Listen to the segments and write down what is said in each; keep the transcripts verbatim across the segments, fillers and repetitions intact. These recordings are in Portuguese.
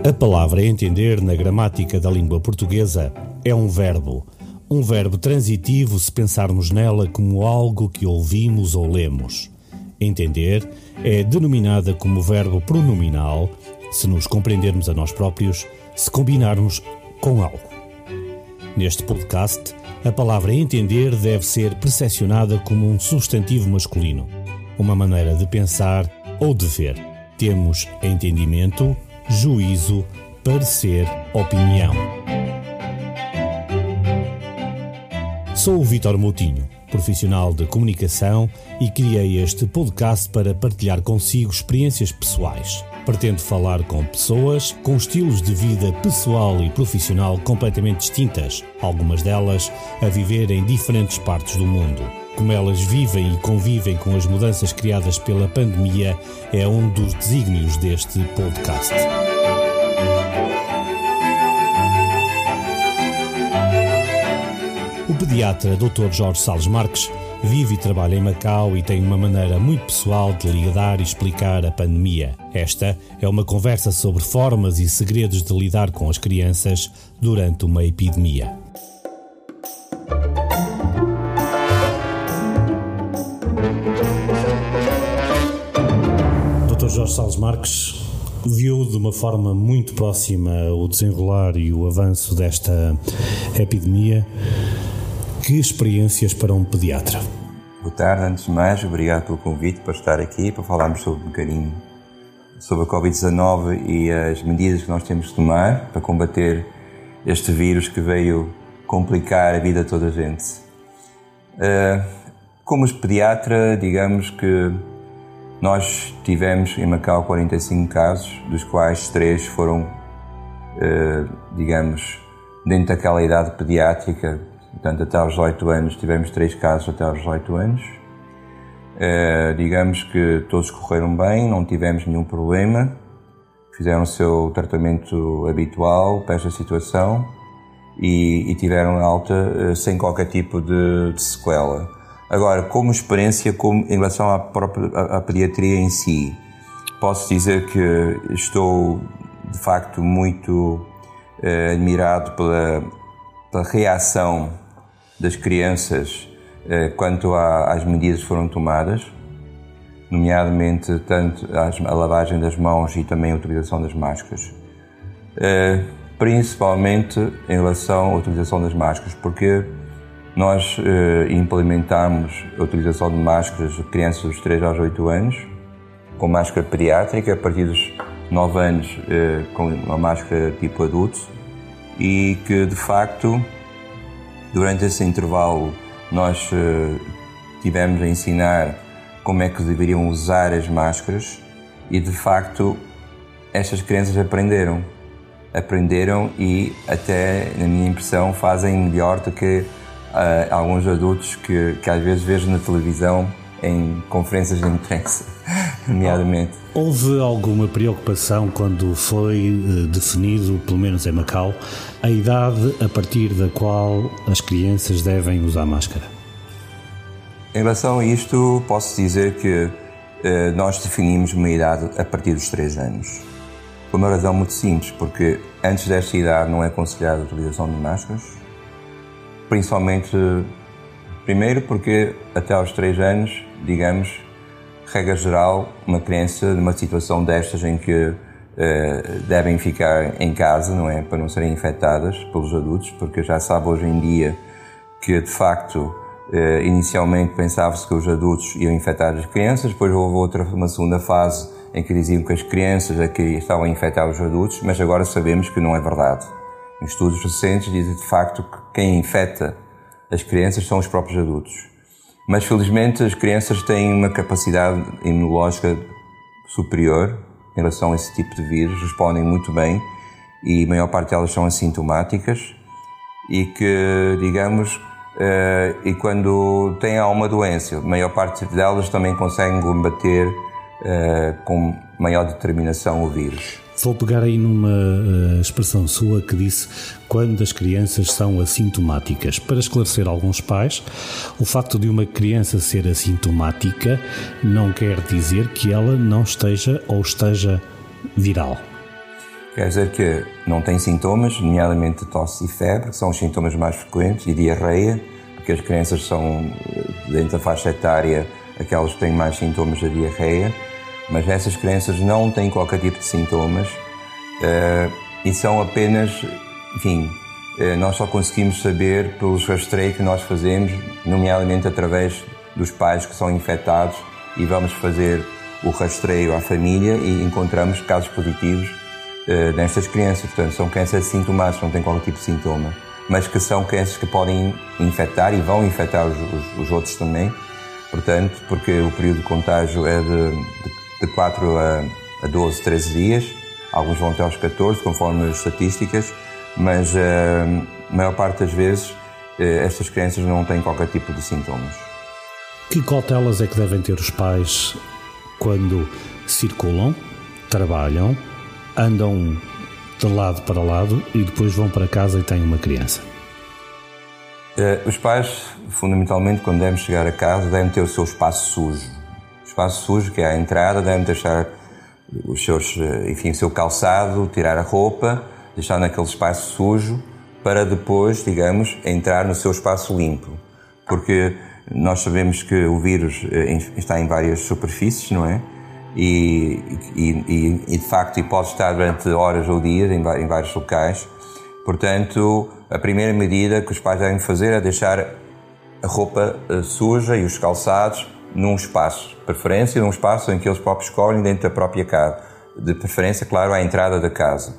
A palavra a entender na gramática da língua portuguesa é um verbo. Um verbo transitivo se pensarmos nela como algo que ouvimos ou lemos. Entender é denominada como verbo pronominal se nos compreendermos a nós próprios, se combinarmos com algo. Neste podcast, a palavra entender deve ser percepcionada como um substantivo masculino, uma maneira de pensar ou de ver. Temos entendimento, juízo, parecer, opinião. Sou o Vítor Moutinho, profissional de comunicação, e criei este podcast para partilhar consigo experiências pessoais. Pretendo falar com pessoas com estilos de vida pessoal e profissional completamente distintas, algumas delas a viver em diferentes partes do mundo. Como elas vivem e convivem com as mudanças criadas pela pandemia é um dos desígnios deste podcast. O pediatra doutor Jorge Salles Marques vive e trabalha em Macau e tem uma maneira muito pessoal de lidar e explicar a pandemia. Esta é uma conversa sobre formas e segredos de lidar com as crianças durante uma epidemia. doutor Jorge Salles Marques viu de uma forma muito próxima o desenrolar e o avanço desta epidemia. Que experiências para um pediatra? Boa tarde, antes de mais, obrigado pelo convite para estar aqui, para falarmos sobre um bocadinho sobre a covid dezanove e as medidas que nós temos de tomar para combater este vírus que veio complicar a vida de toda a gente. Como pediatra, digamos que nós tivemos em Macau quarenta e cinco casos, dos quais três foram, digamos, dentro daquela idade pediátrica. Portanto, até aos dezoito anos, tivemos três casos até aos dezoito anos. Uh, digamos que todos correram bem, não tivemos nenhum problema. Fizeram o seu tratamento habitual para esta situação e, e tiveram alta uh, sem qualquer tipo de, de sequela. Agora, como experiência, como, em relação à, própria, à, à pediatria em si, posso dizer que estou, de facto, muito uh, admirado pela, pela reação das crianças eh, quanto à, às medidas que foram tomadas, nomeadamente tanto as, a lavagem das mãos e também a utilização das máscaras. Eh, principalmente em relação à utilização das máscaras, porque nós eh, implementamos a utilização de máscaras de crianças dos três aos oito anos, com máscara pediátrica, a partir dos nove anos eh, com uma máscara tipo adulto, e que de facto durante esse intervalo nós uh, tivemos a ensinar como é que deveriam usar as máscaras e de facto estas crianças aprenderam. Aprenderam e até, na minha impressão, fazem melhor do que uh, alguns adultos que, que às vezes vejo na televisão em conferências de imprensa, nomeadamente. Houve alguma preocupação quando foi uh, definido, pelo menos em Macau, a idade a partir da qual as crianças devem usar máscara? Em relação a isto, posso dizer que uh, nós definimos uma idade a partir dos três anos. Por uma razão muito simples, porque antes desta idade não é aconselhada a utilização de máscaras, principalmente, primeiro porque até aos três anos, digamos, regra geral, uma criança numa situação destas em que uh, devem ficar em casa, não é, para não serem infectadas pelos adultos, porque já sabe hoje em dia que de facto uh, inicialmente pensava-se que os adultos iam infectar as crianças, depois houve outra, uma segunda fase em que diziam que as crianças é que estavam a infectar os adultos, mas agora sabemos que não é verdade. Em estudos recentes dizem de facto que quem infecta as crianças são os próprios adultos. Mas, felizmente, as crianças têm uma capacidade imunológica superior em relação a esse tipo de vírus, respondem muito bem e a maior parte delas são assintomáticas e que, digamos, uh, e quando têm alguma doença, a maior parte delas também conseguem combater uh, com maior determinação o vírus. Vou pegar aí numa uh, expressão sua que disse quando as crianças são assintomáticas. Para esclarecer alguns pais, o facto de uma criança ser assintomática não quer dizer que ela não esteja ou esteja viral. Quer dizer que não tem sintomas, nomeadamente tosse e febre, que são os sintomas mais frequentes, e diarreia, porque as crianças são, dentro da faixa etária, aquelas que têm mais sintomas da diarreia, mas essas crianças não têm qualquer tipo de sintomas uh, e são apenas, enfim, uh, nós só conseguimos saber pelos rastreios que nós fazemos, nomeadamente através dos pais que são infectados, e vamos fazer o rastreio à família e encontramos casos positivos uh, nestas crianças. Portanto, são crianças sintomáticas, não têm qualquer tipo de sintoma, mas que são crianças que podem infectar e vão infectar os, os, os outros também. Portanto, porque o período de contágio é de, de, de quatro a doze, treze dias, alguns vão até aos catorze, conforme as estatísticas, mas uh, a maior parte das vezes uh, estas crianças não têm qualquer tipo de sintomas. Que cautelas é que devem ter os pais quando circulam, trabalham, andam de lado para lado e depois vão para casa e têm uma criança? Uh, os pais, fundamentalmente, quando devem chegar a casa, devem ter o seu espaço sujo. O espaço sujo, que é a entrada, devem deixar os seus, enfim, o seu calçado, tirar a roupa, deixar naquele espaço sujo, para depois, digamos, entrar no seu espaço limpo. Porque nós sabemos que o vírus está em várias superfícies, não é? E, e, e de facto, pode estar durante horas ou dias em, em vários locais. Portanto, a primeira medida que os pais devem fazer é deixar a roupa suja e os calçados num espaço, de preferência num espaço em que eles próprios escolhem dentro da própria casa, de preferência, claro, à entrada da casa.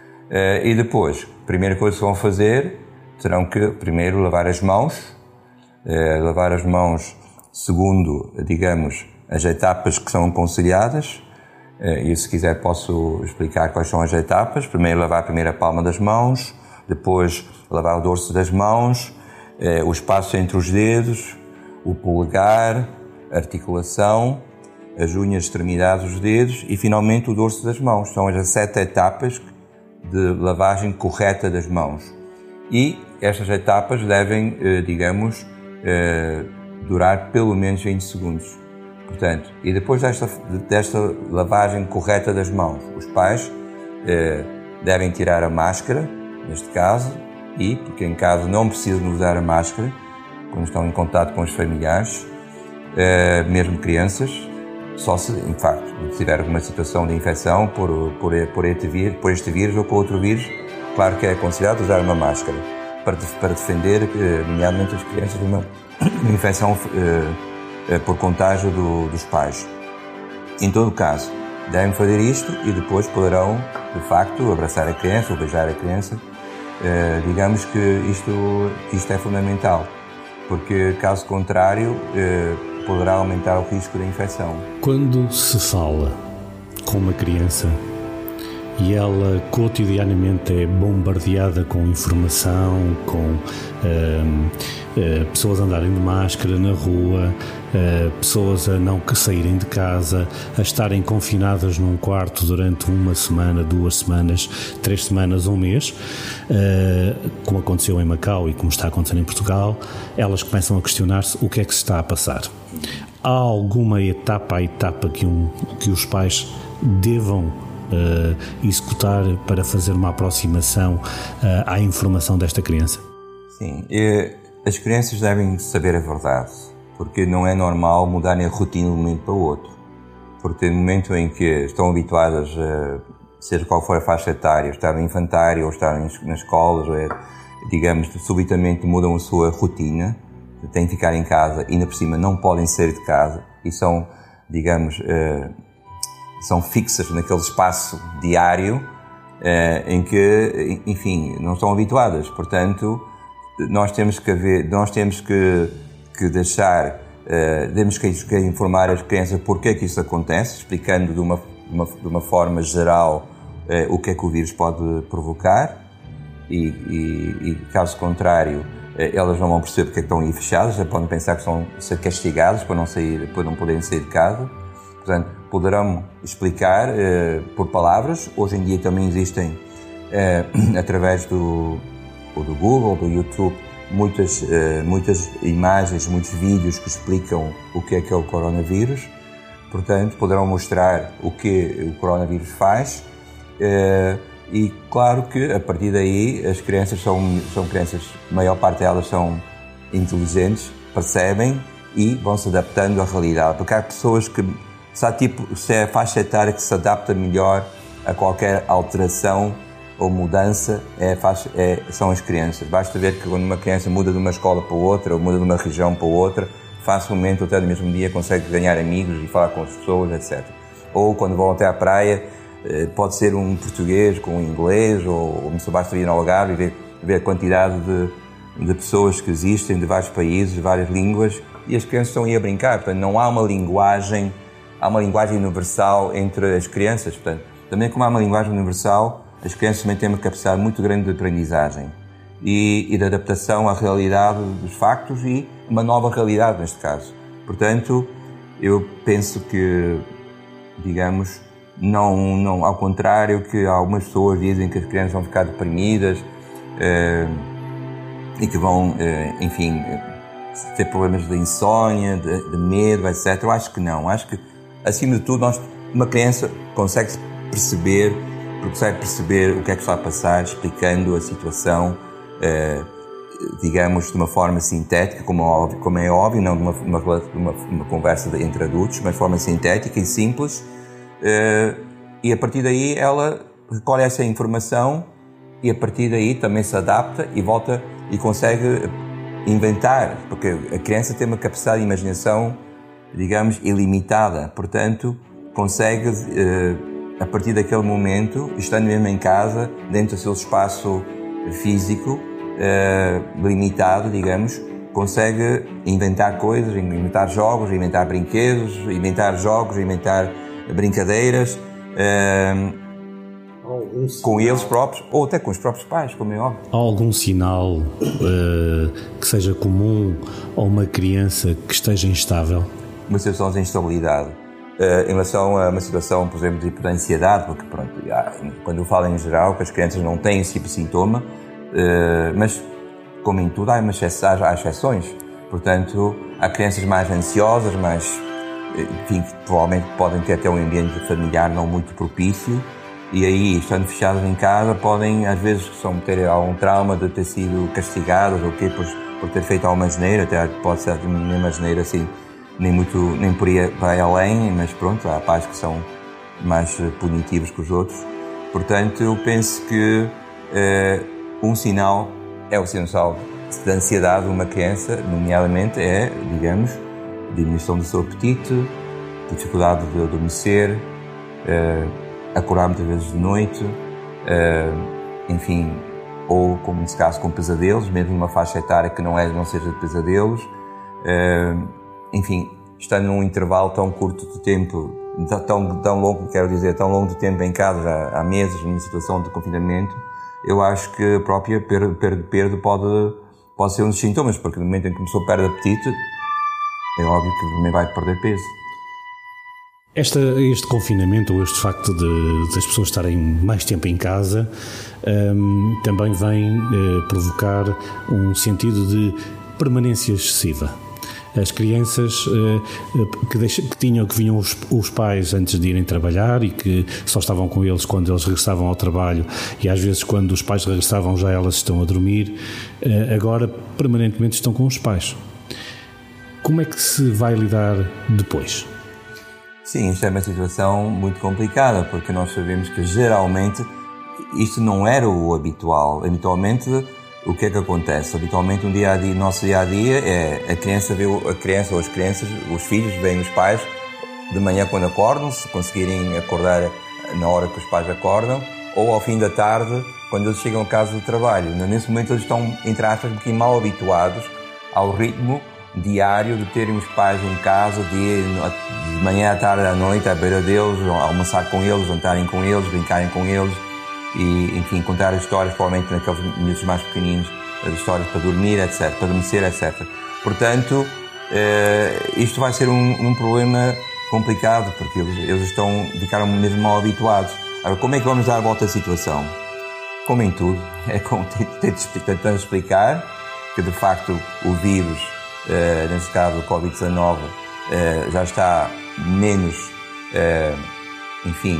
E depois, a primeira coisa que vão fazer, terão que primeiro lavar as mãos, lavar as mãos segundo, digamos, as etapas que são aconselhadas. E se quiser posso explicar quais são as etapas. Primeiro lavar a primeira palma das mãos, depois lavar o dorso das mãos, eh, o espaço entre os dedos, o polegar, a articulação, as unhas, extremidades dos dedos e finalmente o dorso das mãos. São as sete etapas de lavagem correta das mãos. E estas etapas devem, eh, digamos, eh, durar pelo menos vinte segundos. Portanto, e depois desta, desta lavagem correta das mãos, os pais eh, devem tirar a máscara, neste caso, e, porque em casa não precisam usar a máscara, quando estão em contato com os familiares, eh, mesmo crianças, só se, em facto, tiver alguma situação de infecção por, por, por, este vírus, por este vírus ou por outro vírus, claro que é aconselhado usar uma máscara, para, para defender, eh, nomeadamente as crianças, de uma, uma infecção eh, por contágio do, dos pais. Em todo caso, devem fazer isto e depois poderão, de facto, abraçar a criança ou beijar a criança. Uh, digamos que isto, isto é fundamental, porque caso contrário uh, poderá aumentar o risco da infecção. Quando se fala com uma criança e ela cotidianamente é bombardeada com informação, com uh, uh, pessoas a andarem de máscara na rua, uh, pessoas a não saírem de casa, a estarem confinadas num quarto durante uma semana, duas semanas, três semanas, um mês, uh, como aconteceu em Macau e como está a acontecer em Portugal, elas começam a questionar-se o que é que se está a passar. Há alguma etapa a etapa que, um, que os pais devam Uh, executar para fazer uma aproximação uh, à informação desta criança? Sim, e as crianças devem saber a verdade, porque não é normal mudarem a rotina de um momento para o outro. Porque no momento em que estão habituadas, a, seja qual for a faixa etária, estar no infantário ou estar nas escolas, ou é, digamos, subitamente mudam a sua rotina, têm que ficar em casa e ainda por cima não podem sair de casa e são, digamos, uh, são fixas naquele espaço diário eh, em que, enfim, não estão habituadas. Portanto, nós temos que, haver, nós temos que, que deixar, eh, temos que, que informar as crianças porque é que isso acontece, explicando de uma, uma, de uma forma geral eh, o que é que o vírus pode provocar e, e, e caso contrário, eh, elas não vão perceber porque é que estão aí fechadas, já podem pensar que estão a ser castigadas por não, sair, por não poderem sair de casa. Portanto, poderão explicar eh, por palavras. Hoje em dia também existem, eh, através do, do Google, do YouTube, muitas, eh, muitas imagens, muitos vídeos que explicam o que é que é o coronavírus. Portanto, poderão mostrar o que o coronavírus faz eh, E claro que a partir daí as crianças são, são crianças, a maior parte delas são inteligentes, percebem e vão se adaptando à realidade, porque há pessoas que, se há tipo, se é a faixa etária que se adapta melhor a qualquer alteração ou mudança, é, faixa, é, são as crianças. Basta ver que quando uma criança muda de uma escola para outra, ou muda de uma região para outra, facilmente, até no mesmo dia, consegue ganhar amigos e falar com as pessoas, etcétera. Ou quando vão até à praia, pode ser um português com um inglês, ou, ou basta ir no Algarve e ver, ver a quantidade de, de pessoas que existem, de vários países, de várias línguas, e as crianças estão aí a brincar. Portanto, não há uma linguagem, há uma linguagem universal entre as crianças. Portanto, também como há uma linguagem universal, as crianças também têm uma capacidade muito grande de aprendizagem e, e de adaptação à realidade dos factos e uma nova realidade neste caso. Portanto, eu penso que, digamos, não, não, ao contrário que algumas pessoas dizem que as crianças vão ficar deprimidas eh, e que vão, eh, enfim, ter problemas de insónia, de, de medo, etcétera. Eu acho que não. Acho que, acima de tudo, nós, uma criança consegue perceber, consegue perceber o que é que está a passar, explicando a situação, eh, digamos, de uma forma sintética, como é óbvio, como é óbvio não de uma, uma, uma, uma conversa de, entre adultos, mas de forma sintética e simples. Uh, e a partir daí ela recolhe essa informação e a partir daí também se adapta e volta e consegue inventar, porque a criança tem uma capacidade de imaginação, digamos, ilimitada, portanto consegue uh, a partir daquele momento, estando mesmo em casa, dentro do seu espaço físico uh, limitado, digamos, consegue inventar coisas, inventar jogos, inventar brinquedos, inventar jogos, inventar brincadeiras uh, com eles próprios ou até com os próprios pais, como é óbvio. Há algum sinal uh, que seja comum a uma criança que esteja instável? Uma situação de instabilidade. Uh, em relação a uma situação, por exemplo, de ansiedade, porque pronto, quando eu falo em geral que as crianças não têm esse tipo de sintoma, uh, mas como em tudo há, uma exceção, há exceções. Portanto, há crianças mais ansiosas, mais enfim, provavelmente podem ter até um ambiente familiar não muito propício e aí, estando fechados em casa, podem, às vezes, são, ter algum trauma de ter sido castigados ou quê, por, por ter feito alguma asneira, até pode ser nem uma asneira assim, nem, muito, nem por aí vai além, mas pronto, há pais que são mais punitivos que os outros. Portanto, eu penso que eh, um sinal, é o sinal de ansiedade de uma criança, nomeadamente é, digamos, diminuição do seu apetite, dificuldade de adormecer, uh, acordar muitas vezes de noite, uh, enfim, ou, como nesse caso, com pesadelos, mesmo numa faixa etária que não, é, não seja de pesadelos, uh, enfim, estando num intervalo tão curto de tempo, tão, tão longo, quero dizer, tão longo de tempo em casa, já há meses, numa situação de confinamento, eu acho que a própria perda, perda de peso pode, pode ser um dos sintomas, porque no momento em que começou a perder apetite, é óbvio que também vai perder peso. Esta, este confinamento, ou este facto de, de as pessoas estarem mais tempo em casa, um, também vem uh, provocar um sentido de permanência excessiva. As crianças uh, que, deixa, que tinham, que vinham os, os pais antes de irem trabalhar e que só estavam com eles quando eles regressavam ao trabalho e às vezes quando os pais regressavam já elas estão a dormir, uh, agora permanentemente estão com os pais. Como é que se vai lidar depois? Sim, isto é uma situação muito complicada, porque nós sabemos que geralmente isto não era o habitual. Habitualmente, o que é que acontece? Habitualmente, um dia a dia, nosso dia a dia é a criança vê a criança ou as crianças, os filhos veem os pais de manhã quando acordam, se conseguirem acordar na hora que os pais acordam, ou ao fim da tarde, quando eles chegam a casa do trabalho. Nesse momento, eles estão, entre aspas, um bocadinho mal habituados ao ritmo diário de terem os pais em casa, de, de manhã à tarde à noite à beira deles, almoçar com eles, jantarem com eles, brincarem com eles e, enfim, contar histórias, provavelmente naqueles minutos mais pequeninos, as histórias para dormir, etcétera, para adormecer, etcétera. Portanto, eh, isto vai ser um, um problema complicado, porque eles, eles estão, ficaram mesmo mal habituados. Agora, como é que vamos dar a volta à situação? Como em tudo, é como tentando explicar que, de facto, o vírus, Uh, neste caso o covid dezanove, uh, já está menos, uh, enfim,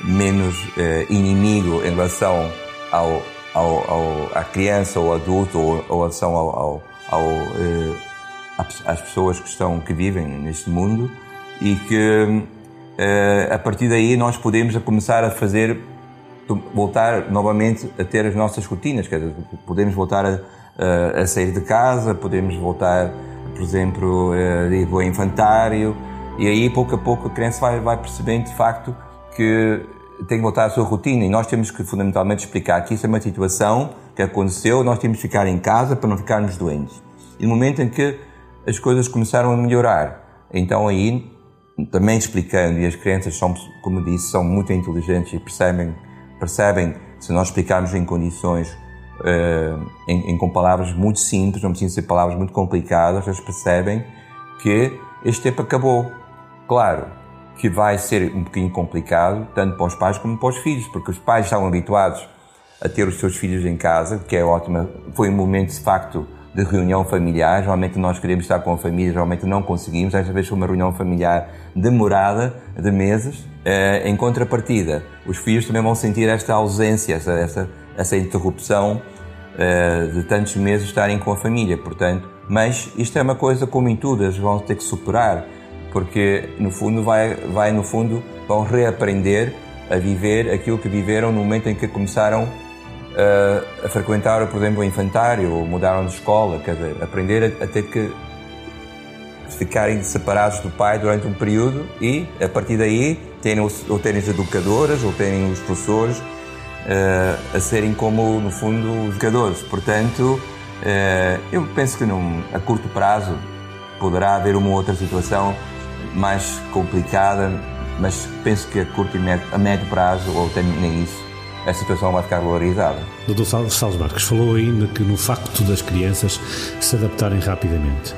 menos eh, inimigo em relação ao, ao, ao, à criança ou adulto ou, ou em relação ao, ao, ao, eh, às pessoas que, estão, que vivem neste mundo, e que eh, a partir daí nós podemos começar a fazer, voltar novamente a ter as nossas rotinas, quer dizer, podemos voltar a, a, a sair de casa, podemos voltar, por exemplo, a ir ao infantário, e aí pouco a pouco a criança vai, vai percebendo de facto que tem que voltar à sua rotina, e nós temos que fundamentalmente explicar que isso é uma situação que aconteceu, nós temos que ficar em casa para não ficarmos doentes. E no momento em que as coisas começaram a melhorar, então aí também explicando, e as crianças são, como disse, são muito inteligentes e percebem, percebem se nós explicarmos em condições, uh, em, em, com palavras muito simples, não precisam ser palavras muito complicadas, eles percebem que este tempo acabou. Claro que vai ser um bocadinho complicado, tanto para os pais como para os filhos, porque os pais estavam habituados a ter os seus filhos em casa, que é ótimo, foi um momento de facto de reunião familiar. Geralmente nós queremos estar com a família, geralmente não conseguimos. Esta vez foi uma reunião familiar demorada, de meses. Em contrapartida, os filhos também vão sentir esta ausência, essa, essa, essa interrupção de tantos meses estarem com a família. Portanto, mas isto é uma coisa como em tudo, eles vão ter que superar, porque no fundo vai, vai no fundo vão reaprender a viver aquilo que viveram no momento em que começaram a, a frequentar, por exemplo, o infantário, ou mudaram de escola, quer dizer, aprender a, a ter que ficarem separados do pai durante um período e, a partir daí, terem, ou terem as educadoras, ou terem os professores uh, a serem como, no fundo, os educadores. Portanto, uh, eu penso que num, a curto prazo poderá haver uma outra situação mais complicada, mas penso que a curto e médio, a médio prazo, ou até nem isso, a situação vai ficar valorizada. doutor Salles Marques falou ainda que no facto das crianças se adaptarem rapidamente.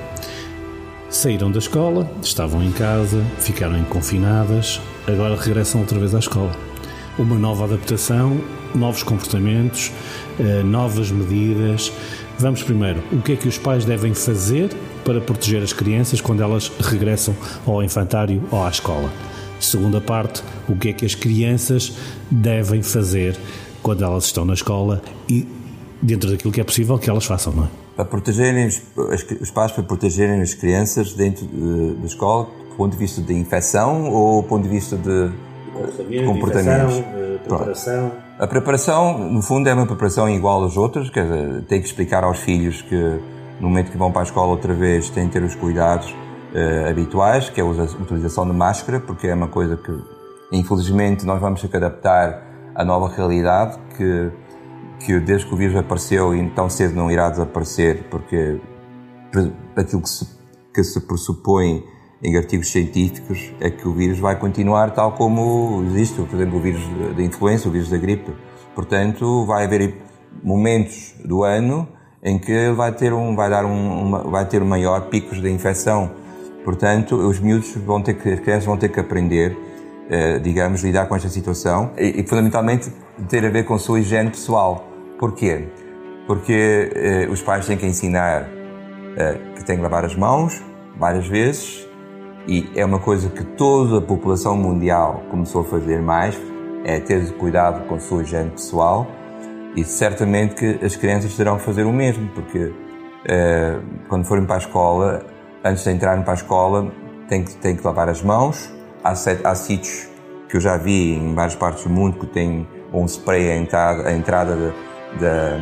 Saíram da escola, estavam em casa, ficaram confinadas, agora regressam outra vez à escola. Uma nova adaptação, novos comportamentos, novas medidas. Vamos primeiro, o que é que os pais devem fazer para proteger as crianças quando elas regressam ao infantário ou à escola? Segunda parte, o que é que as crianças devem fazer quando elas estão na escola e dentro daquilo que é possível que elas façam, não é? Para protegerem os, os pais, para protegerem as crianças dentro de, da escola, do ponto de vista de infecção ou do ponto de vista de, de comportamentos? De preparação. A preparação, no fundo, é uma preparação igual aos outros, quer dizer, tem que explicar aos filhos que no momento que vão para a escola outra vez têm que ter os cuidados uh, habituais, que é a utilização de máscara, porque é uma coisa que, infelizmente, nós vamos ter que adaptar à nova realidade, que que desde que o vírus apareceu e tão cedo não irá desaparecer, porque aquilo que se, que se pressupõe em artigos científicos é que o vírus vai continuar tal como existe, por exemplo, o vírus da influenza, o vírus da gripe. Portanto, vai haver momentos do ano em que vai ter um, vai dar um, uma, vai ter maior picos de infecção. Portanto, os miúdos vão ter que, as crianças vão ter que aprender, eh, digamos, lidar com esta situação e, e fundamentalmente ter a ver com a sua higiene pessoal. Porquê? Porque eh, os pais têm que ensinar eh, que têm que lavar as mãos várias vezes, e é uma coisa que toda a população mundial começou a fazer mais, é ter cuidado com a sua higiene pessoal, e certamente que as crianças terão que fazer o mesmo, porque eh, quando forem para a escola, antes de entrarem para a escola, têm que, têm que lavar as mãos. Há, set, há sítios que eu já vi em várias partes do mundo que têm um spray à entrada, à entrada de, Da,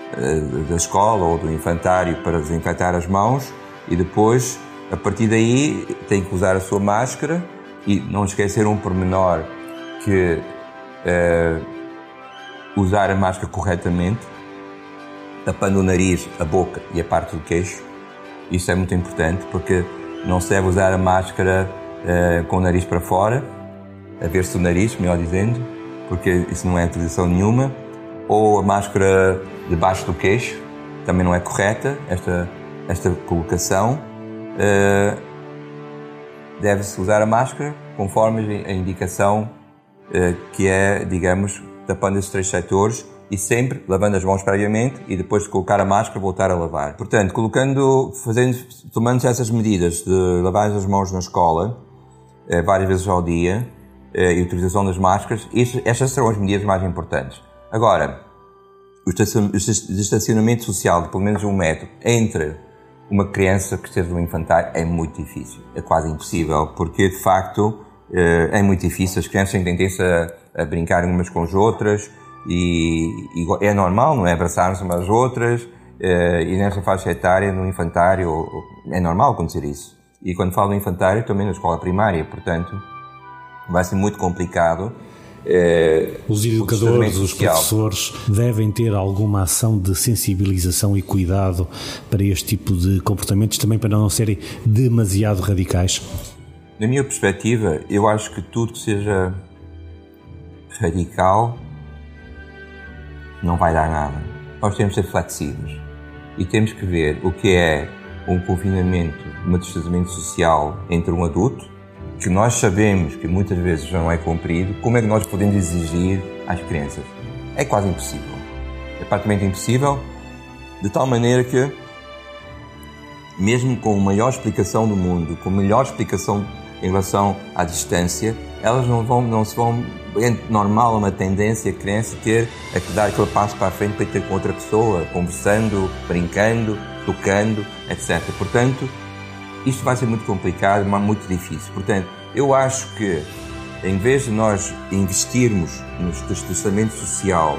da escola ou do infantário para desinfetar as mãos, e depois, a partir daí, tem que usar a sua máscara e não esquecer um pormenor, que é usar a máscara corretamente, tapando o nariz, a boca e a parte do queixo. Isso é muito importante, porque não se deve usar a máscara é, com o nariz para fora, a ver-se o nariz, melhor dizendo, porque isso não é utilização nenhuma. Ou a máscara debaixo do queixo, também não é correta esta, esta colocação. Uh, deve-se usar a máscara conforme a indicação uh, que é, digamos, tapando esses três setores e sempre lavando as mãos previamente e depois de colocar a máscara voltar a lavar. Portanto, colocando, fazendo, tomando essas medidas de lavar as mãos na escola uh, várias vezes ao dia, e a utilização das máscaras, estas serão as medidas mais importantes. Agora, o distanciamento social de pelo menos um metro entre uma criança que esteja no infantário é muito difícil, é quase impossível, porque de facto é muito difícil, as crianças têm tendência a, a brincar umas com as outras e, e é normal, não é, abraçar-se umas às outras, e nessa faixa etária, no infantário, é normal acontecer isso. E quando falo no infantário, também na escola primária, portanto, vai ser muito complicado. É, os educadores, os professores devem ter alguma ação de sensibilização e cuidado para este tipo de comportamentos, também para não serem demasiado radicais? Na minha perspectiva, eu acho que tudo que seja radical não vai dar nada. Nós temos que ser flexíveis e temos que ver o que é um confinamento, um distanciamento social entre um adulto, que nós sabemos que muitas vezes já não é cumprido. Como é que nós podemos exigir às crianças? É quase impossível. É praticamente impossível, de tal maneira que, mesmo com a maior explicação do mundo, com a melhor explicação em relação à distância, elas não, vão, não se vão... É normal uma tendência a criança ter a que dar aquele passo para a frente para ter com outra pessoa, conversando, brincando, tocando, etcétera. Portanto, isto vai ser muito complicado, mas muito difícil. Portanto, eu acho que, em vez de nós investirmos no distanciamento social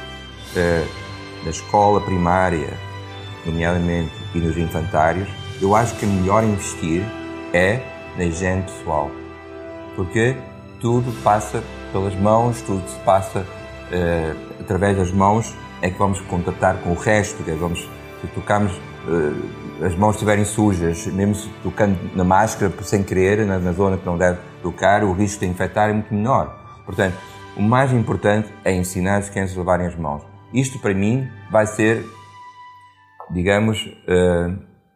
eh, na escola primária, nomeadamente, e nos infantários, eu acho que é melhor investir é na higiene pessoal. Porque tudo passa pelas mãos, tudo se passa eh, através das mãos, é que vamos contatar com o resto, que vamos, se tocarmos... Eh, as mãos estiverem sujas, mesmo se tocando na máscara sem querer, na, na zona que não deve tocar, o risco de infectar é muito menor. Portanto, o mais importante é ensinar as crianças a lavarem as mãos. Isto, para mim, vai ser, digamos, uh,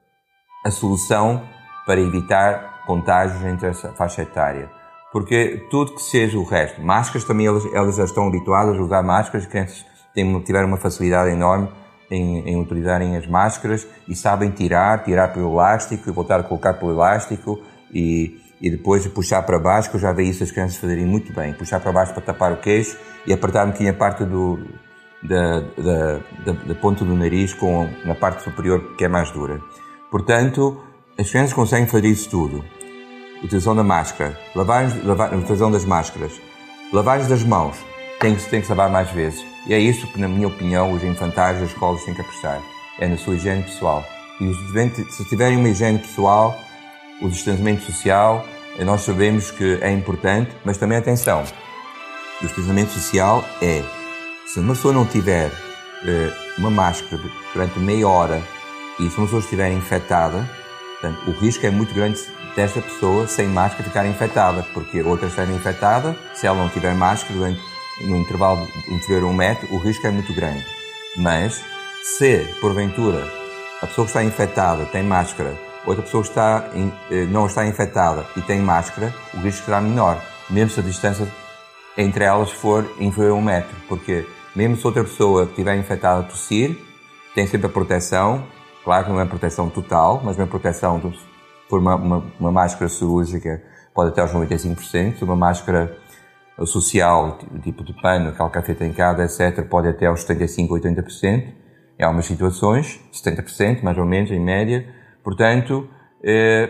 a solução para evitar contágios entre essa faixa etária. Porque tudo que seja o resto, máscaras também, elas, elas já estão habituadas a usar máscaras, as crianças têm, tiveram uma facilidade enorme Em, em utilizarem as máscaras e sabem tirar, tirar pelo elástico e voltar a colocar pelo elástico e, e depois puxar para baixo, que eu já vi isso as crianças fazerem muito bem, puxar para baixo para tapar o queixo e apertar um bocadinho a parte do, da, da, da, da ponta do nariz com, na parte superior que é mais dura. Portanto, as crianças conseguem fazer isso tudo. Utilização da máscara, lavagem, lavagem, utilização das máscaras, lavagem das mãos, tem que, tem que se lavar mais vezes. E é isso que, na minha opinião, os infantários das escolas têm que apostar. É na sua higiene pessoal. E se tiverem uma higiene pessoal, o distanciamento social, nós sabemos que é importante, mas também atenção. O distanciamento social é, se uma pessoa não tiver uh, uma máscara durante meia hora e se uma pessoa estiver infectada, portanto, o risco é muito grande desta pessoa, sem máscara, ficar infectada, porque outra está infectada, se ela não tiver máscara durante num intervalo inferior a um metro, o risco é muito grande. Mas, se, porventura, a pessoa que está infectada tem máscara, outra pessoa que está, não está infectada e tem máscara, o risco será menor, mesmo se a distância entre elas for inferior a um metro. Porque, mesmo se outra pessoa que estiver infectada tossir, tem sempre a proteção, claro que não é proteção total, mas uma proteção, se for uma, uma, uma máscara cirúrgica, pode até aos noventa e cinco por cento, uma máscara o social, o tipo de pano, aquele café tem cada, etcétera, pode até aos setenta e cinco, oitenta por cento. Em algumas situações, setenta por cento, mais ou menos, em média. Portanto, eh,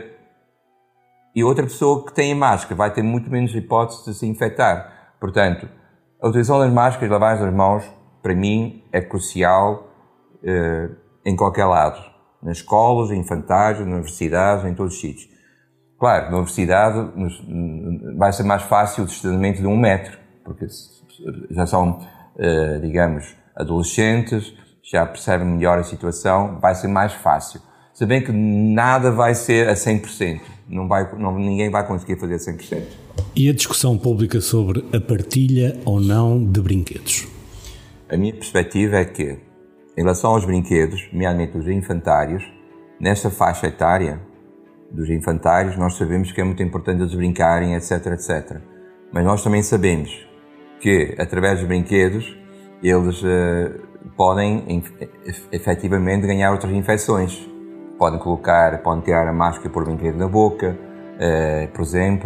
e outra pessoa que tem máscara vai ter muito menos hipótese de se infectar. Portanto, a utilização das máscaras e lavagem das mãos, para mim, é crucial eh, em qualquer lado. Nas escolas, em infantários, nas universidades, em todos os sítios. Claro, na universidade vai ser mais fácil o distanciamento de um metro, porque já são, digamos, adolescentes, já percebem melhor a situação, vai ser mais fácil. Se bem que nada vai ser a cem por cento, não vai, não, ninguém vai conseguir fazer a cem por cento. E a discussão pública sobre a partilha ou não de brinquedos? A minha perspectiva é que, em relação aos brinquedos, nomeadamente os infantários, nesta faixa etária, dos infantários, nós sabemos que é muito importante eles brincarem, etc, etcétera. Mas nós também sabemos que, através dos brinquedos, eles uh, podem, efetivamente, ganhar outras infecções. Podem colocar, podem tirar a máscara e pôr o brinquedo na boca, uh, por exemplo,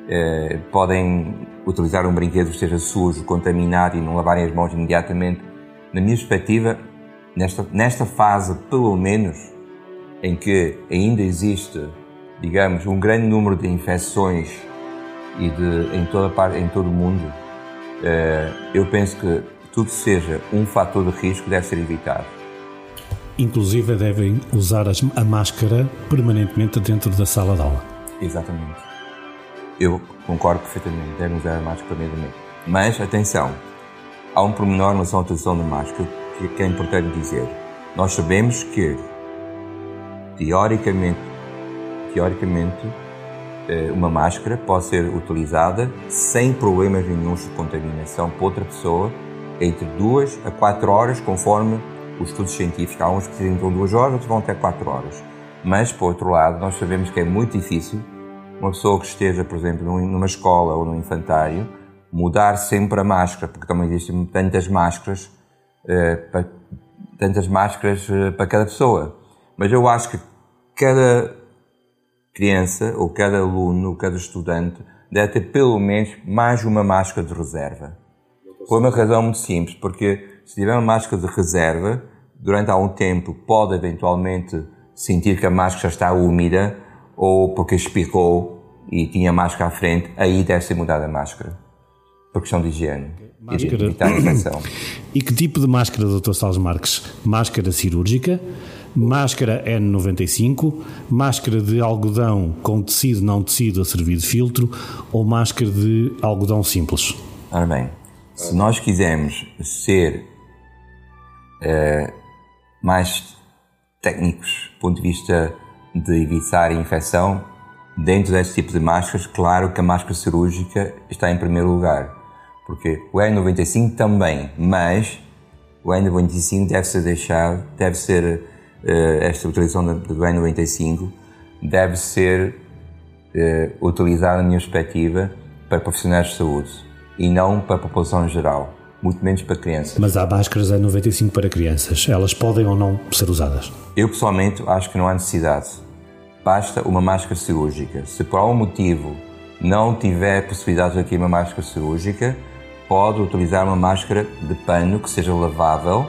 eh, podem utilizar um brinquedo que esteja sujo, contaminado e não lavarem as mãos imediatamente. Na minha perspectiva, nesta, nesta fase, pelo menos, em que ainda existe, digamos, um grande número de infecções e de, em, toda parte, em todo o mundo, eh, eu penso que tudo que seja um fator de risco deve ser evitado. Inclusive devem usar as, a máscara permanentemente dentro da sala de aula. Exatamente. Eu concordo perfeitamente, devem usar a máscara permanentemente. Mas, atenção, há um pormenor em relação à utilização da máscara que, que é importante dizer. Nós sabemos que, teoricamente, teoricamente, uma máscara pode ser utilizada sem problemas nenhuns de contaminação por outra pessoa entre duas a quatro horas, conforme os estudos científicos. Há uns que dizem que duas horas, outros vão até quatro horas. Mas, por outro lado, nós sabemos que é muito difícil uma pessoa que esteja, por exemplo, numa escola ou num infantário, mudar sempre a máscara, porque também existem tantas máscaras, eh, para, tantas máscaras eh, para cada pessoa. Mas eu acho que cada criança, ou cada aluno, ou cada estudante, deve ter pelo menos mais uma máscara de reserva. Por uma razão muito simples, porque se tiver uma máscara de reserva, durante algum tempo pode eventualmente sentir que a máscara está úmida, ou porque espirrou e tinha a máscara à frente, aí deve ser mudada a máscara, por questão de higiene máscara... e de evitar a infecção. E que tipo de máscara, doutor Salles Marques? Máscara cirúrgica, máscara N noventa e cinco, máscara de algodão com tecido não tecido a servir de filtro ou máscara de algodão simples? Ora bem, se nós quisermos ser uh, mais técnicos do ponto de vista de evitar a infecção, dentro desse tipo de máscaras, claro que a máscara cirúrgica está em primeiro lugar, porque o N noventa e cinco também, mas o N noventa e cinco deve ser deixado, deve ser, uh, esta utilização do N noventa e cinco deve ser uh, utilizada, na minha perspectiva, para profissionais de saúde e não para a população em geral, muito menos para crianças. Mas há máscaras N noventa e cinco para crianças, elas podem ou não ser usadas? Eu pessoalmente acho que não há necessidade. Basta uma máscara cirúrgica. Se por algum motivo não tiver possibilidade de adquirir uma máscara cirúrgica, pode utilizar uma máscara de pano que seja lavável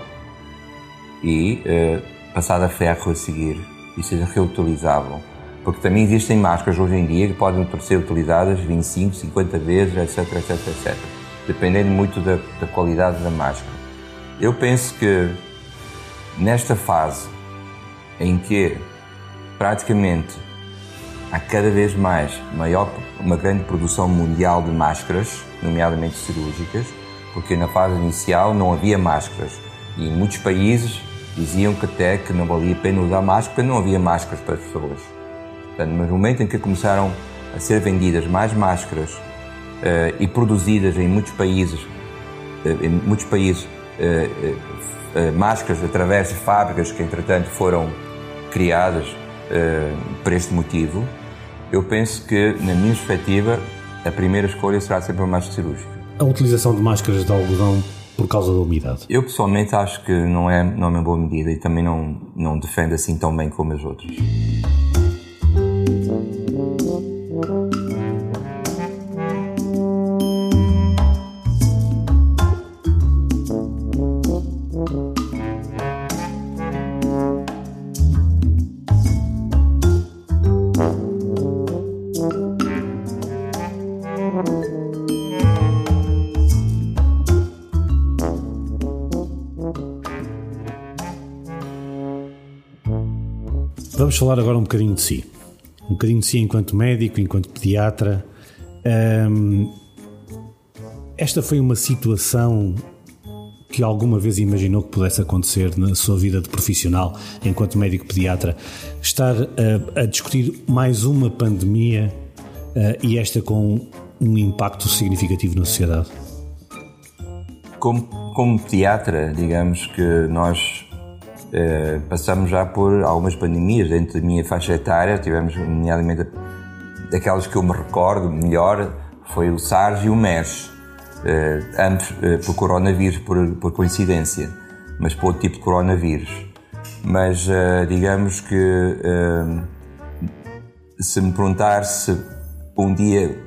e eh, passada a ferro a seguir e seja reutilizável. Porque também existem máscaras hoje em dia que podem ser utilizadas vinte e cinco, cinquenta vezes, etc, etc, etcétera. Dependendo muito da, da qualidade da máscara. Eu penso que nesta fase em que praticamente há cada vez mais maior, uma grande produção mundial de máscaras, nomeadamente cirúrgicas, porque na fase inicial não havia máscaras e em muitos países diziam que até que não valia a pena usar máscara porque não havia máscaras para as pessoas. Portanto, no momento em que começaram a ser vendidas mais máscaras uh, e produzidas em muitos países, uh, em muitos países uh, uh, uh, máscaras através de fábricas que entretanto foram criadas uh, por este motivo, eu penso que, na minha perspectiva, a primeira escolha será sempre a máscara cirúrgica. A utilização de máscaras de algodão por causa da umidade? Eu pessoalmente acho que não é, não é uma boa medida e também não, não defendo assim tão bem como as outras. Vamos falar agora um bocadinho de si. Um bocadinho de si enquanto médico, enquanto pediatra. Um, esta foi uma situação que alguma vez imaginou que pudesse acontecer na sua vida de profissional enquanto médico pediatra? Estar a, a discutir mais uma pandemia uh, e esta com um impacto significativo na sociedade? Como, como pediatra, digamos que nós Uh, passamos já por algumas pandemias dentro da minha faixa etária. Tivemos, nomeadamente, daquelas que eu me recordo melhor, foi o SARS e o MERS, uh, ambos uh, por coronavírus, por, por coincidência, mas por outro tipo de coronavírus. Mas, uh, digamos que, uh, se me perguntar se um dia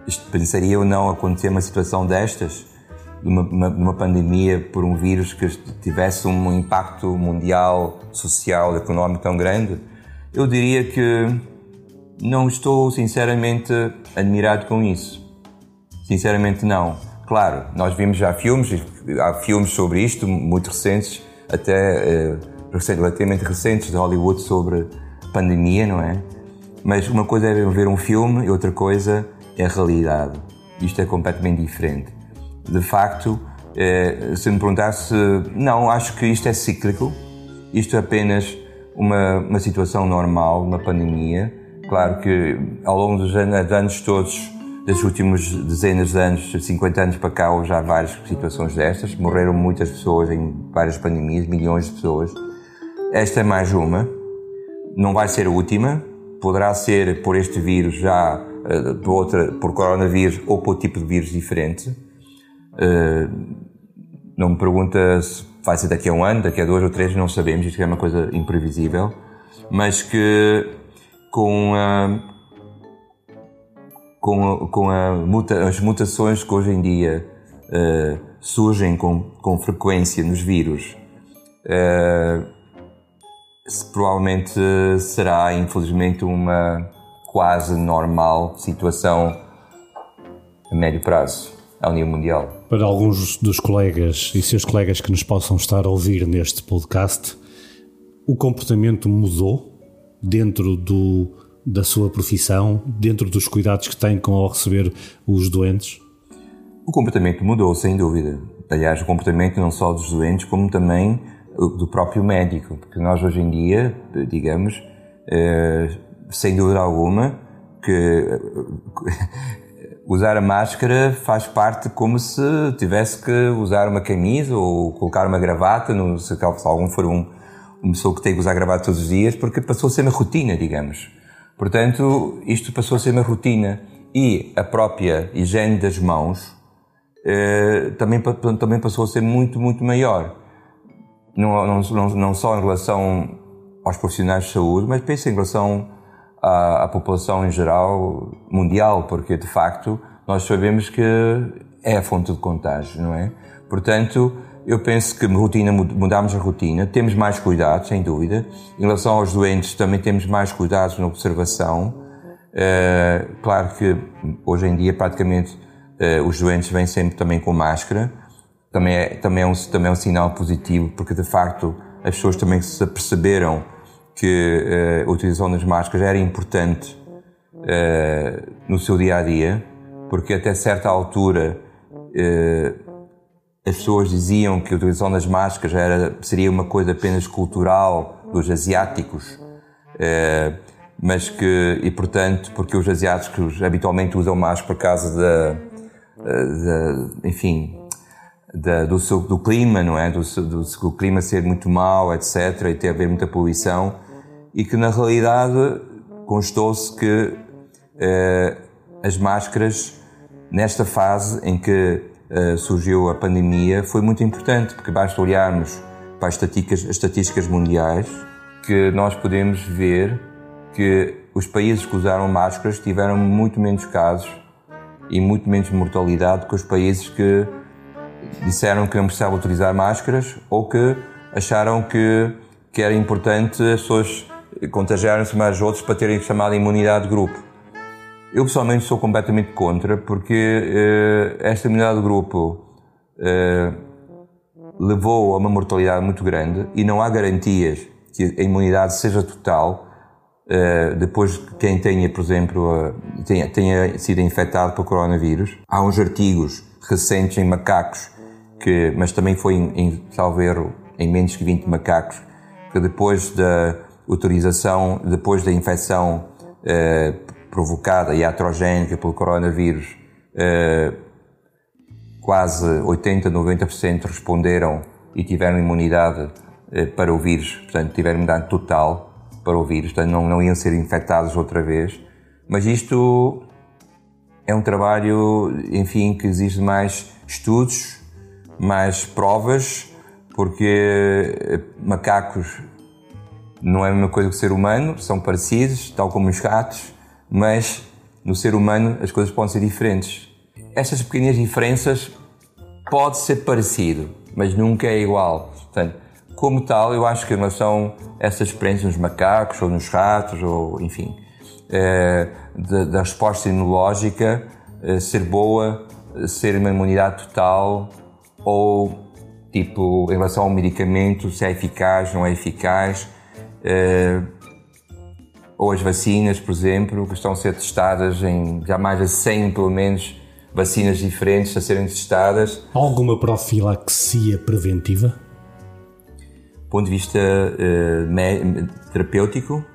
pensaria ou não acontecer uma situação destas, de uma, uma, uma pandemia por um vírus que tivesse um impacto mundial, social, económico tão grande? Eu diria que não estou sinceramente admirado com isso. Sinceramente não. Claro, nós vimos já filmes, há filmes sobre isto, muito recentes, até eh, relativamente recentes de Hollywood sobre pandemia, não é? Mas uma coisa é ver um filme e outra coisa é a realidade. Isto é completamente diferente. De facto, eh, se me perguntasse, não, acho que isto é cíclico, isto é apenas uma, uma situação normal, uma pandemia. Claro que ao longo dos anos, anos todos, dos últimos dezenas de anos, cinquenta anos para cá, houve já várias situações destas. Morreram muitas pessoas em várias pandemias, milhões de pessoas. Esta é mais uma. Não vai ser a última. Poderá ser por este vírus já, por, outra, por coronavírus ou por tipo de vírus diferente. Não me pergunta se vai ser daqui a um ano, daqui a dois ou três, não sabemos. Isto é uma coisa imprevisível. Mas que com a... com, com a muta, as mutações que hoje em dia uh, surgem com, com frequência nos vírus, uh, provavelmente será, infelizmente, uma quase normal situação a médio prazo, ao nível mundial. Para alguns dos colegas e seus colegas que nos possam estar a ouvir neste podcast, o comportamento mudou dentro do, da sua profissão, dentro dos cuidados que tem com ao receber os doentes? O comportamento mudou, sem dúvida. Aliás, o comportamento não só dos doentes, como também do próprio médico, porque nós hoje em dia, digamos, eh, sem dúvida alguma, que usar a máscara faz parte como se tivesse que usar uma camisa ou colocar uma gravata, no, se algum for um, uma pessoa que tem que usar gravata todos os dias, porque passou a ser uma rotina, digamos. Portanto, isto passou a ser uma rotina e a própria higiene das mãos eh, também, também passou a ser muito, muito maior. Não, não, não, não só em relação aos profissionais de saúde, mas penso em relação à, à população em geral mundial, porque de facto nós sabemos que é a fonte de contágio, não é? Portanto, eu penso que rotina, mudamos a rotina, temos mais cuidados, sem dúvida. Em relação aos doentes, também temos mais cuidados na observação. Uh, claro que hoje em dia praticamente uh, os doentes vêm sempre também com máscara. Também é, também, é um, também é um sinal positivo, porque de facto as pessoas também se aperceberam que uh, a utilização das máscaras era importante uh, no seu dia-a-dia, porque até certa altura uh, as pessoas diziam que a utilização das máscaras era, seria uma coisa apenas cultural dos asiáticos, uh, mas que, e portanto, porque os asiáticos habitualmente usam máscara por causa da, da enfim, Da, do, seu, do clima, não é? Do, do, do clima ser muito mau, etcétera, e ter a haver muita poluição, e que na realidade constou-se que eh, as máscaras, nesta fase em que eh, surgiu a pandemia, foi muito importante, porque basta olharmos para as estatísticas, as estatísticas mundiais, que nós podemos ver que os países que usaram máscaras tiveram muito menos casos e muito menos mortalidade que os países que disseram que não precisavam utilizar máscaras ou que acharam que, que era importante as pessoas contagiarem-se umas às outras para terem chamada imunidade de grupo. Eu pessoalmente sou completamente contra, porque eh, esta imunidade de grupo eh, levou a uma mortalidade muito grande e não há garantias que a imunidade seja total eh, depois que quem tenha, por exemplo, uh, tenha, tenha sido infectado pelo coronavírus. Há uns artigos recentes em macacos, que, mas também foi em, em salvo erro, em menos que vinte macacos, que depois da utilização, depois da infecção eh, provocada e iatrogénica pelo coronavírus, eh, quase oitenta, noventa por cento responderam e tiveram imunidade eh, para o vírus, portanto tiveram imunidade total para o vírus, portanto não, não iam ser infectados outra vez. Mas isto é um trabalho, enfim, que exige mais estudos, mais provas, porque macacos não é a mesma coisa que o ser humano, são parecidos, tal como os gatos, mas no ser humano as coisas podem ser diferentes. Estas pequenas diferenças pode ser parecido, mas nunca é igual. Portanto, como tal, eu acho que em relação a essas experiências nos macacos ou nos ratos, ou enfim, é, da, da resposta imunológica é, ser boa, ser uma imunidade total, ou tipo, em relação ao medicamento, se é eficaz, não é eficaz, é, ou as vacinas, por exemplo, que estão a ser testadas em já mais de cem, pelo menos, vacinas diferentes a serem testadas. Alguma profilaxia preventiva? Do ponto de vista uh, me- terapêutico,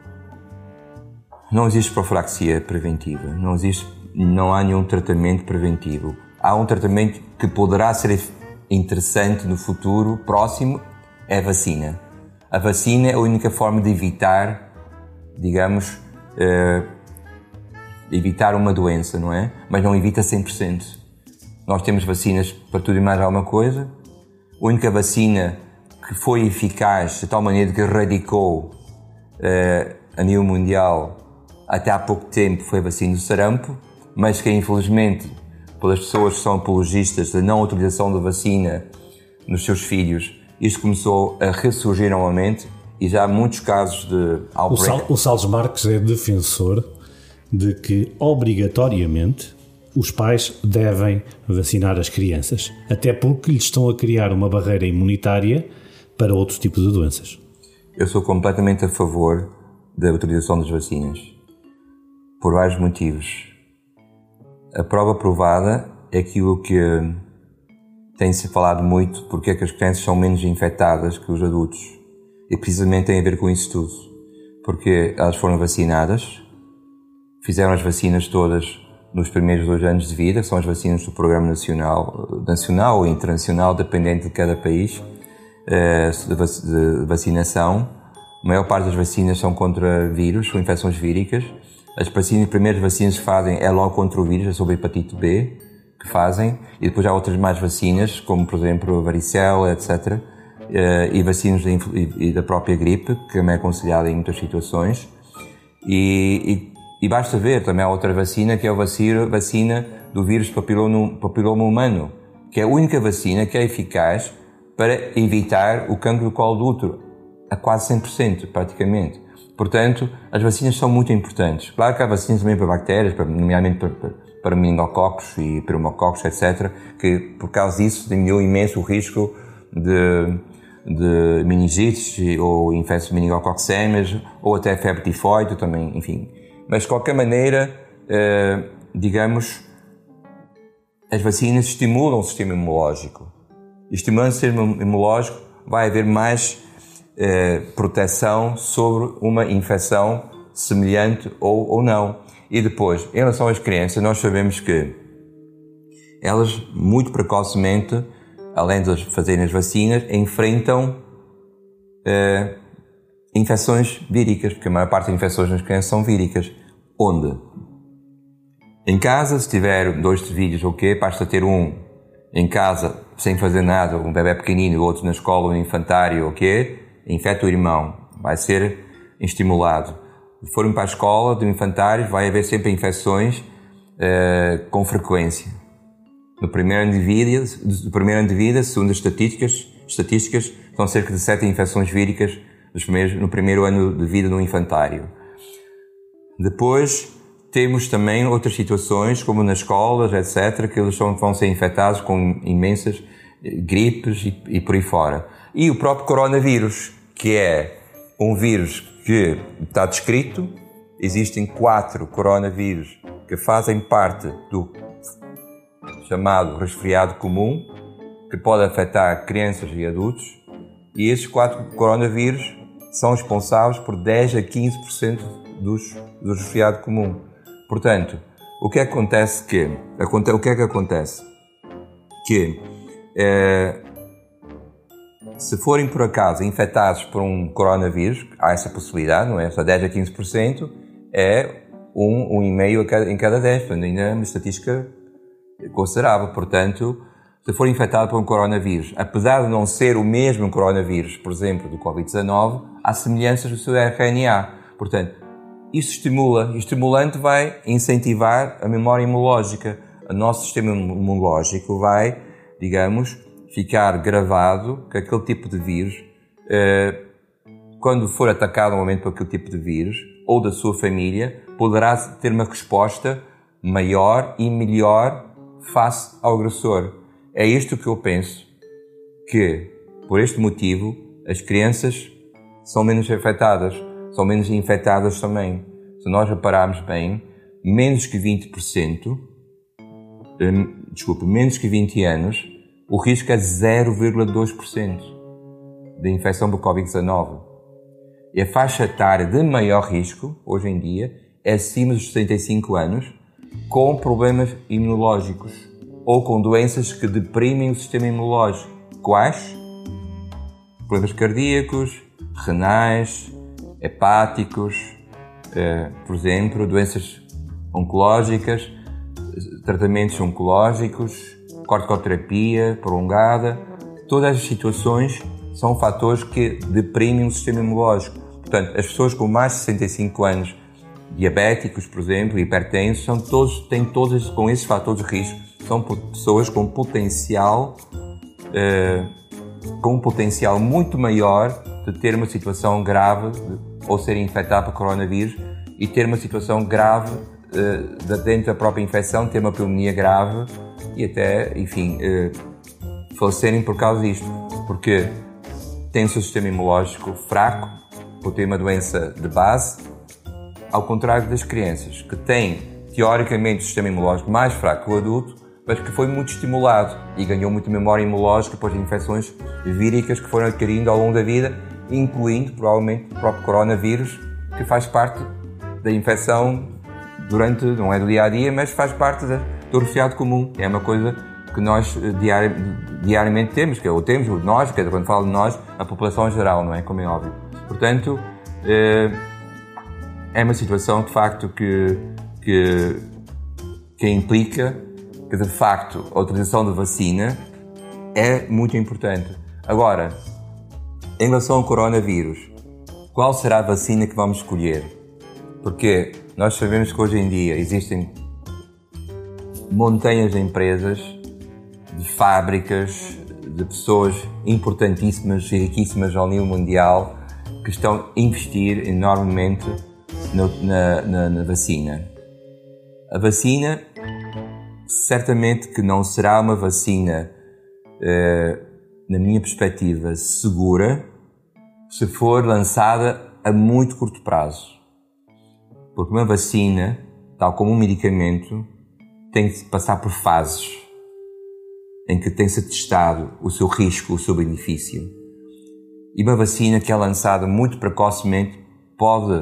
não existe profilaxia preventiva, não, existe, não há nenhum tratamento preventivo. Há um tratamento que poderá ser interessante no futuro próximo, é a vacina. A vacina é a única forma de evitar, digamos, uh, evitar uma doença, não é? Mas não evita cem por cento. Nós temos vacinas para tudo e mais alguma coisa. A única vacina que foi eficaz de tal maneira que erradicou uh, a nível mundial até há pouco tempo foi a vacina do sarampo, mas que infelizmente, pelas pessoas que são apologistas da não utilização da vacina nos seus filhos, isto começou a ressurgir novamente e já há muitos casos de outbreak. O, Sal, o Salles Marques é defensor de que, obrigatoriamente, os pais devem vacinar as crianças, até porque lhes estão a criar uma barreira imunitária para outros tipos de doenças. Eu sou completamente a favor da utilização das vacinas, por vários motivos. A prova provada é aquilo que tem-se falado muito, porque é que as crianças são menos infectadas que os adultos. E precisamente tem a ver com isso tudo. Porque elas foram vacinadas, fizeram as vacinas todas nos primeiros dois anos de vida, são as vacinas do Programa Nacional, nacional ou internacional, dependente de cada país, de vacinação. A maior parte das vacinas são contra vírus, são infecções víricas. As, vacinas, as primeiras vacinas que fazem é logo contra o vírus, é sobre a hepatite B, que fazem, e depois há outras mais vacinas, como por exemplo a varicela, etcétera, e vacinas de, e da própria gripe, que também é aconselhada em muitas situações. E, e, e basta ver, também há outra vacina, que é a vacina, vacina do vírus papiloma, papiloma humano, que é a única vacina que é eficaz para evitar o cancro do colo do útero, a quase cem por cento, praticamente. Portanto, as vacinas são muito importantes. Claro que há vacinas também para bactérias, para, nomeadamente para, para, para meningococos e pneumococos, etcétera, que por causa disso diminuiu imenso o risco de, de meningites ou infecções de meningococcémias ou até febre tifoide também, enfim. Mas de qualquer maneira, eh, digamos, as vacinas estimulam o sistema imunológico. Estimulando o sistema imunológico, vai haver mais eh, proteção sobre uma infecção semelhante ou, ou não. E depois, em relação às crianças, nós sabemos que elas, muito precocemente, além de fazerem as vacinas, enfrentam eh, infecções víricas, porque a maior parte das infecções nas crianças são víricas. Onde? Em casa, se tiver dois filhos ou quê, basta ter um em casa, sem fazer nada, um bebê pequenino, e outro na escola, no infantário ou quê, infecta o irmão, vai ser estimulado. Se forem para a escola, do infantário, vai haver sempre infecções uh, com frequência. No primeiro ano de vida, no primeiro ano de vida, segundo as estatísticas, estatísticas, são cerca de sete infecções víricas nos primeiros, no primeiro ano de vida no infantário. Depois, temos também outras situações, como nas escolas, etcétera, que eles vão ser infectados com imensas gripes e, e por aí fora. E o próprio coronavírus, que é um vírus que está descrito, existem quatro coronavírus que fazem parte do chamado resfriado comum, que pode afetar crianças e adultos, e esses quatro coronavírus são responsáveis por dez a quinze por cento dos, do resfriado comum. Portanto, o que acontece que, o que é que acontece? Que é, se forem por acaso infectados por um coronavírus, há essa possibilidade, não é? Só dez a quinze por cento é um, um e meio em cada dez, portanto ainda é uma estatística considerável. Portanto, se for infectado por um coronavírus, apesar de não ser o mesmo coronavírus, por exemplo, do covid dezanove, há semelhanças do seu R N A. Portanto, isso estimula. E o estimulante vai incentivar a memória imunológica. O nosso sistema imunológico vai, digamos, ficar gravado que aquele tipo de vírus, eh, quando for atacado novamente por aquele tipo de vírus, ou da sua família, poderá ter uma resposta maior e melhor face ao agressor. É isto que eu penso, que, por este motivo, as crianças são menos afetadas, são menos infectadas também. Se nós repararmos bem, menos que vinte por cento, desculpe, menos que vinte anos, o risco é zero vírgula dois por cento de infecção por covid dezenove. E a faixa etária de maior risco, hoje em dia, é acima dos sessenta e cinco anos, com problemas imunológicos ou com doenças que deprimem o sistema imunológico. Quais? Problemas cardíacos, renais, hepáticos, eh, por exemplo, doenças oncológicas, tratamentos oncológicos, corticoterapia prolongada. Todas as situações são fatores que deprimem o sistema imunológico. Portanto, as pessoas com mais de sessenta e cinco anos, diabéticos, por exemplo, hipertensos, são todos, têm todos com esses fatores de risco, são pessoas com potencial, eh, com um potencial muito maior de ter uma situação grave de, ou serem infectados por coronavírus e ter uma situação grave eh, dentro da própria infecção, ter uma pneumonia grave e até, enfim, eh, falecerem por causa disto. Porque tem o seu sistema imunológico fraco, por ter uma doença de base, ao contrário das crianças, que têm, teoricamente, o sistema imunológico mais fraco que o adulto, mas que foi muito estimulado e ganhou muita memória imunológica depois de infecções víricas que foram adquirindo ao longo da vida, incluindo, provavelmente, o próprio coronavírus, que faz parte da infecção durante, não é do dia-a-dia, mas faz parte da, do resfriado comum. É uma coisa que nós diari, diariamente temos, que é o temos, o nós, que é quando falo de nós, a população em geral, não é? Como é óbvio. Portanto, é uma situação, de facto, que, que, que implica que, de facto, a utilização de vacina é muito importante. Agora, em relação ao coronavírus, qual será a vacina que vamos escolher? Porque nós sabemos que hoje em dia existem montanhas de empresas, de fábricas, de pessoas importantíssimas e riquíssimas ao nível mundial que estão a investir enormemente no, na, na, na vacina. A vacina, certamente que não será uma vacina, eh, na minha perspectiva, segura, se for lançada a muito curto prazo. Porque uma vacina, tal como um medicamento, tem que passar por fases em que tem-se testado o seu risco, o seu benefício. E uma vacina que é lançada muito precocemente pode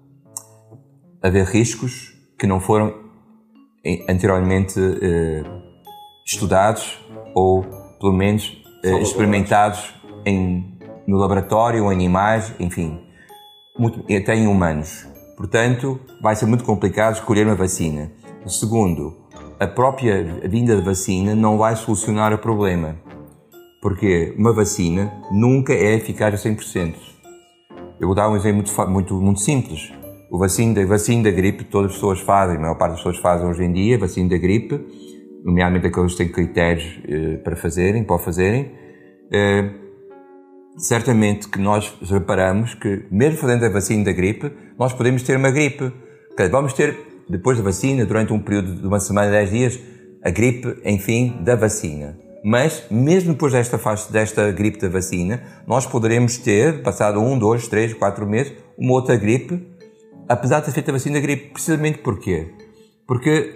haver riscos que não foram anteriormente eh, estudados ou, pelo menos, eh, experimentados em, no laboratório ou em animais, enfim, muito, até em humanos. Portanto, vai ser muito complicado escolher uma vacina. Segundo, a própria vinda da vacina não vai solucionar o problema. Porque uma vacina nunca é eficaz a cem por cento. Eu vou dar um exemplo muito, muito, muito simples. O vacina, a vacina da gripe, todas as pessoas fazem, a maior parte das pessoas fazem hoje em dia, a vacina da gripe, nomeadamente aqueles que têm critérios eh, para fazerem, para o fazerem. Eh, certamente que nós reparamos que, mesmo fazendo a vacina da gripe, nós podemos ter uma gripe. Vamos ter, depois da vacina, durante um período de uma semana, dez dias, a gripe, enfim, da vacina. Mas, mesmo depois desta fase, desta gripe da vacina, nós poderemos ter, passado um, dois, três, quatro meses, uma outra gripe, apesar de ter feito a vacina da gripe. Precisamente porquê? Porque,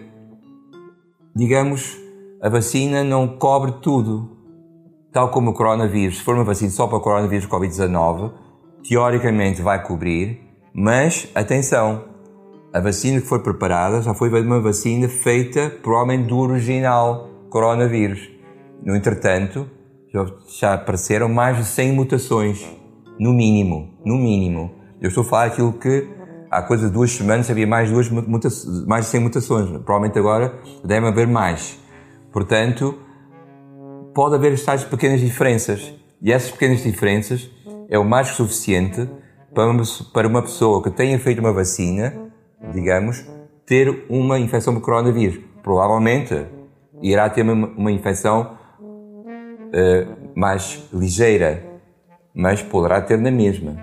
digamos, a vacina não cobre tudo. Tal como o coronavírus, se for uma vacina só para o coronavírus covid dezenove, teoricamente vai cobrir, mas, atenção, a vacina que foi preparada já foi uma vacina feita, provavelmente, do original coronavírus. No entretanto, já apareceram mais de cem mutações, no mínimo, no mínimo. Eu estou a falar aquilo que há coisa de duas semanas havia mais, duas muta- mais de cem mutações, provavelmente agora deve haver mais. Portanto, pode haver estas pequenas diferenças, e essas pequenas diferenças é o mais que suficiente para uma, para uma pessoa que tenha feito uma vacina, digamos, ter uma infecção por coronavírus. Provavelmente irá ter uma, uma infecção uh, mais ligeira, mas poderá ter na mesma.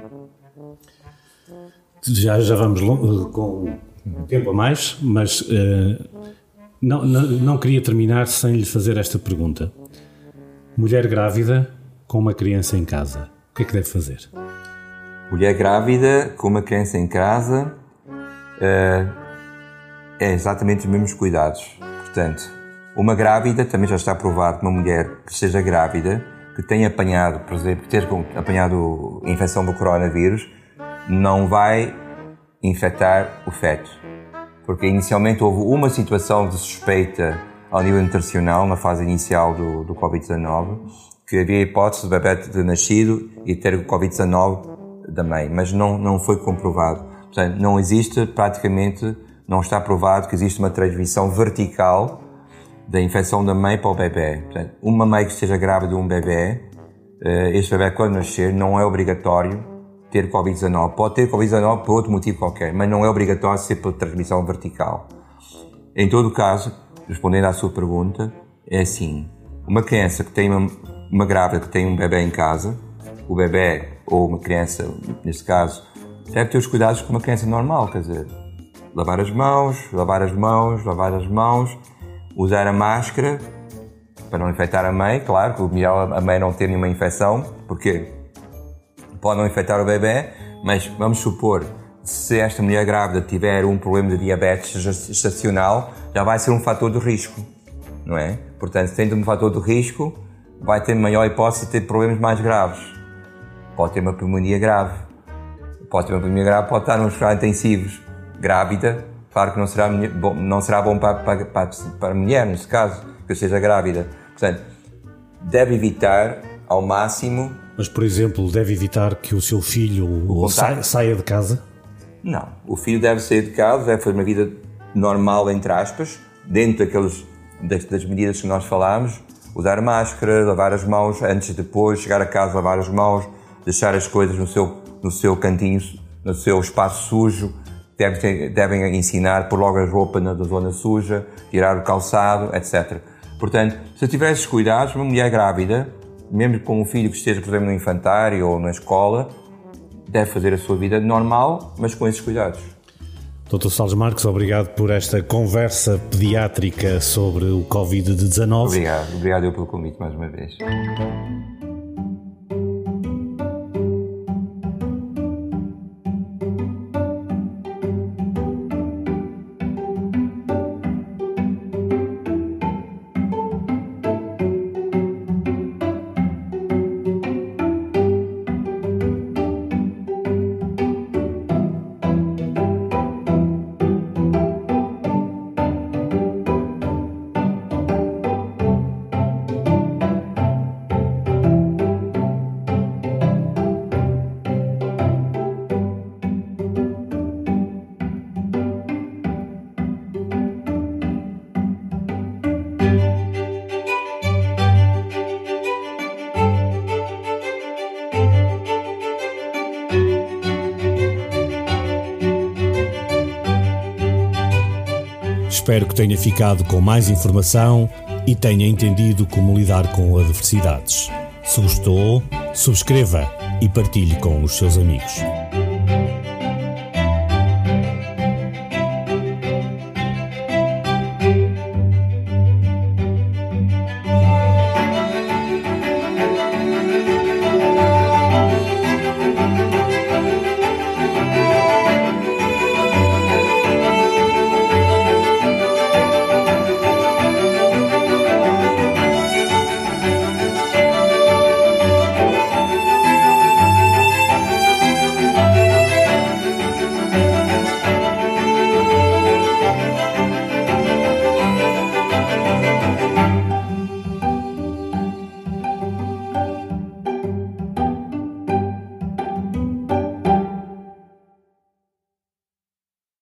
Já, já vamos long, com tempo a mais, mas uh, não, não, não queria terminar sem lhe fazer esta pergunta. Mulher grávida com uma criança em casa, o que é que deve fazer? Mulher grávida com uma criança em casa uh, é exatamente os mesmos cuidados. Portanto, uma grávida, também já está provado que uma mulher que esteja grávida, que tenha apanhado, por exemplo, ter apanhado a infecção do coronavírus, não vai infectar o feto. Porque inicialmente houve uma situação de suspeita ao nível nutricional, na fase inicial do, do covid dezanove, que havia a hipótese do bebê ter nascido e ter o covid dezanove da mãe, mas não, não foi comprovado. Portanto, não existe praticamente, não está provado que existe uma transmissão vertical da infecção da mãe para o bebê. Portanto, uma mãe que esteja grávida de um bebê, este bebê quando nascer não é obrigatório ter covid dezanove. Pode ter covid dezanove por outro motivo qualquer, mas não é obrigatório ser por transmissão vertical. Em todo o caso, respondendo à sua pergunta, é assim, uma criança que tem uma, uma grávida que tem um bebê em casa, o bebê ou uma criança, neste caso, deve ter os cuidados com uma criança normal, quer dizer, lavar as mãos, lavar as mãos, lavar as mãos, usar a máscara para não infectar a mãe, claro, que o melhor a mãe não ter nenhuma infecção, porque pode não infectar o bebê, mas vamos supor, se esta mulher grávida tiver um problema de diabetes gestacional, já vai ser um fator de risco, não é? Portanto, tendo um fator de risco, vai ter maior hipótese de ter problemas mais graves. Pode ter uma pneumonia grave, pode ter uma pneumonia grave, pode estar nos cuidados intensivos. Grávida, claro que não será bom, não será bom para, para, para, para a mulher, neste caso, que seja grávida. Portanto, deve evitar ao máximo... Mas, por exemplo, deve evitar que o seu filho saia, saia de casa? Não. O filho deve sair de casa, deve fazer uma vida normal, entre aspas, dentro daqueles, das, das medidas que nós falámos, usar máscara, lavar as mãos antes e depois, chegar a casa, lavar as mãos, deixar as coisas no seu, no seu cantinho, no seu espaço sujo, devem, devem ensinar, pôr logo a roupa na zona suja, tirar o calçado, etcétera. Portanto, se tiver esses cuidados, uma mulher grávida, mesmo com um filho que esteja, por exemplo, no infantário ou na escola, deve fazer a sua vida normal, mas com esses cuidados. doutor Salles Marques, obrigado por esta conversa pediátrica sobre o covid dezanove. Obrigado, obrigado eu pelo convite mais uma vez. Espero que tenha ficado com mais informação e tenha entendido como lidar com adversidades. Se gostou, subscreva e partilhe com os seus amigos.